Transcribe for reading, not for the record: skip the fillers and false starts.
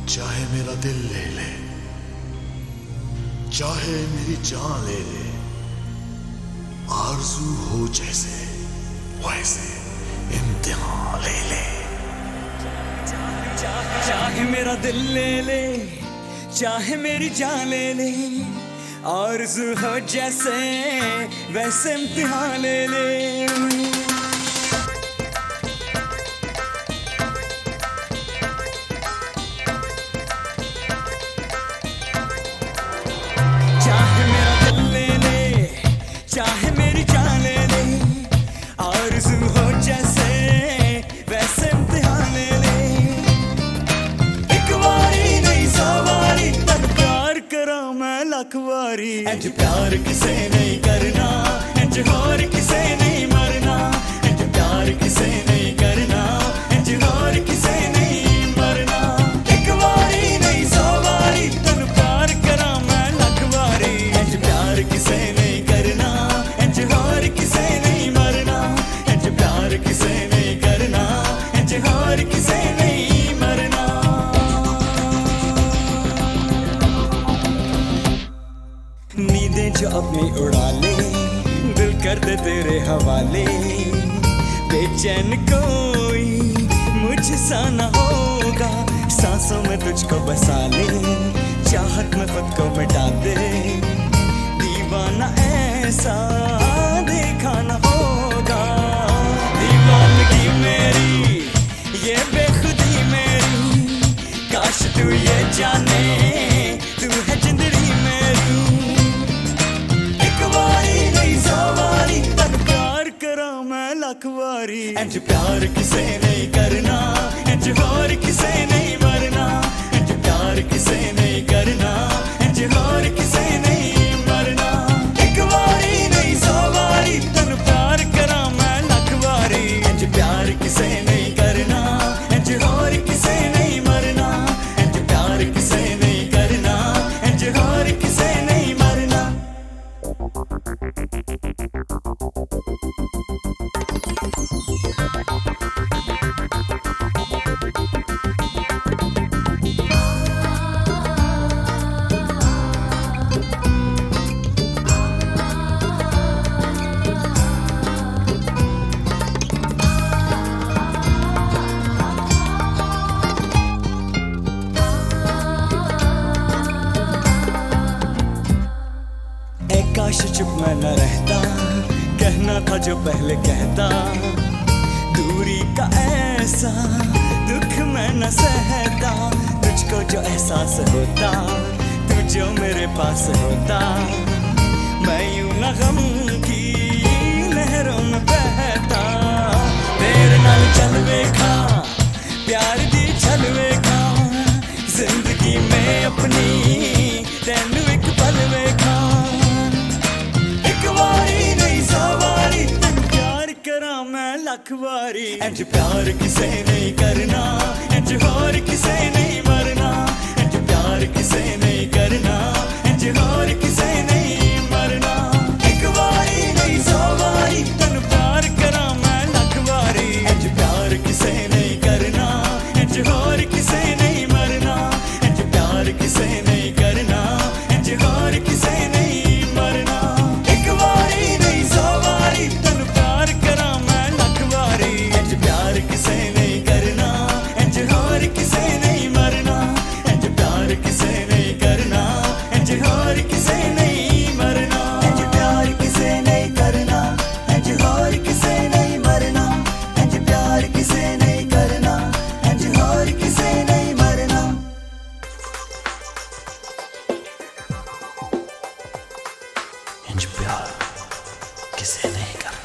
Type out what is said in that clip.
चाहे मेरा दिल ले ले, चाहे मेरी जान ले ले, आरज़ू हो जैसे वैसे इम्तिहान ले ले। चाहे मेरा दिल ले ले, चाहे मेरी जान ले ले, आरज़ू हो जैसे वैसे इम्तिहान ले ले। चाहे मेरा दिल ले ले, चाहे मेरी जान ले ले, आरज़ू हो जैसे वैसे इम्तिहान ले ले। एक बारी नहीं सौ बारी तक प्यार करा मैं लख बारी। इंज प्यार किसे नहीं करना, इंज होर किसे नहीं मरना। इंज प्यार किसे नहीं करना, इंज होर किसे नहीं मरना। एक बारी नहीं सौ बारी तक प्यार करा मैं लख बारी। इंज प्यार किसे नहीं करना, इंज होर किसे नहीं मरना। इंज प्यार किसे नहीं करना, इंज होर किसे नहीं मरना। नींदें जो अपनी उड़ा ले, दिल कर दे तेरे हवाले। बेचैन कोई मुझसा न होगा, सांसों में तुझको बसा ले, चाहत में खुद को मिटा दे। दीवाना ऐसा देखा न होगा, दीवानगी मेरी ये बेखुदी मेरी। काश तू ये जाने तू है जिंदगी मेरी। एक बारी नहीं सौ बारी तक प्यार करा मैं लख बारी। इंज प्यार किसे नहीं करना, इंज होर किसे नहीं मरना। इंज प्यार किसे नहीं करना, इंज होर किसे नहीं मरना। एक बारी नहीं सौ बारी तन प्यार करा मैं लख बारी। इंज प्यार किसे नहीं करना, इंज होर किसे नहीं मरना। इंज प्यार किसे नहीं करना, इंज होर किसे नहीं मरना। काश चुप मैं न रहता, कहना था जो पहले कहता। दूरी का ऐसा दुख मैं न सहता, तुझको जो एहसास होता, तू जो मेरे पास होता। मैं यूं न गम की लहरों में बहता। तेरे नाल चल वेखा, प्यार दी चल वेखा। जिंदगी में अपनी तेनू एक पल वेखा। लख बारी इंज प्यार किसे नहीं करना, इंज होर किसे नहीं मरना। इंज प्यार किसे नहीं करना, इंज होर किसे नहीं मरना। एक बारी नहीं सौ बारी तन प्यार करा मैं लख बारी। इंज प्यार किसे नहीं करना, इंज होर किसे नहीं मरना। इंज प्यार किसे नहीं करना, इंज होर किसे नहीं मरना। एक बारी नहीं सौ बारी तन प्यार करा मैं लख बारी। इंज प्यार किसे नहीं करना, इंज होर किसे नहीं मरना। इंज प्यार किसे नहीं करना, इंज होर किसे नहीं मरना। इंज प्यार किसे नहीं करना, इंज होर किसे नहीं मरना। इंज प्यार किसे नहीं करना, इंज होर किसे नहीं मरना। इंज प्यार किसे नहीं करना।